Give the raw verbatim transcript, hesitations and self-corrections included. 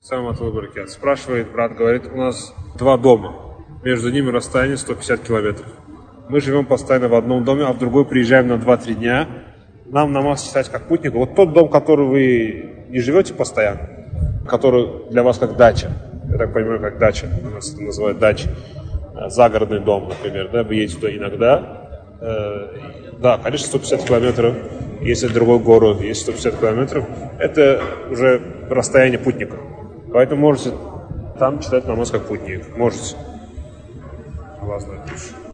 Салам алейкум. Спрашивает брат, говорит, у нас два дома, между ними расстояние сто пятьдесят километров. Мы живем постоянно в одном доме, а в другой приезжаем на два-три дня. Нам намаз читать как путнику. Вот тот дом, который вы не живете постоянно, который для вас как дача, я так понимаю, как дача, у нас это называют дача, загородный дом, например, да, вы едете туда иногда, э, да, конечно, сто пятьдесят километров, если другой город, если сто пятьдесят километров, это уже расстояние путника. Поэтому можете там читать намаз как путник. Можете. Аллах знает лучше.